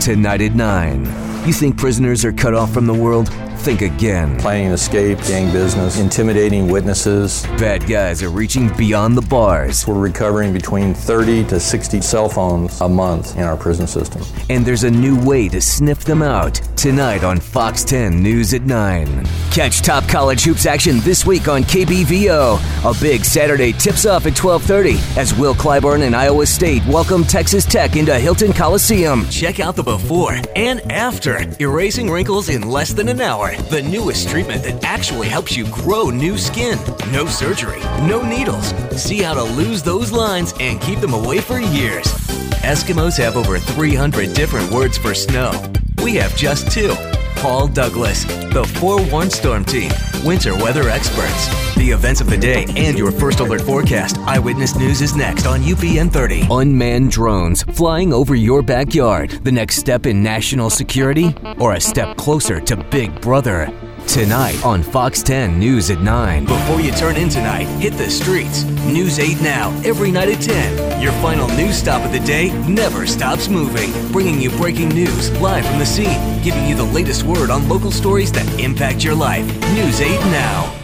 tonight at 9. You think prisoners are cut off from the world? Think again. Planning an escape, gang business, intimidating witnesses. Bad guys are reaching beyond the bars. We're recovering between 30 to 60 cell phones a month in our prison system. And there's a new way to sniff them out. Tonight on Fox 10 News at 9. Catch top college hoops action this week on KBVO. A big Saturday tips off at 12:30 as Will Clyburn and Iowa State welcome Texas Tech into Hilton Coliseum. Check out the before and after. Erasing wrinkles in less than an hour. The newest treatment that actually helps you grow new skin. No surgery, no needles. See how to lose those lines and keep them away for years. Eskimos have over 300 different words for snow. We have just 2. Paul Douglas, the Forewarned Storm Team, winter weather experts. The events of the day and your first alert forecast. Eyewitness News is next on UPN 30. Unmanned drones flying over your backyard. The next step in national security or a step closer to Big Brother? Tonight on Fox 10 News at 9. Before you turn in tonight, hit the streets. News 8 Now, every night at 10. Your final news stop of the day never stops moving. Bringing you breaking news live from the scene. Giving you the latest word on local stories that impact your life. News 8 Now.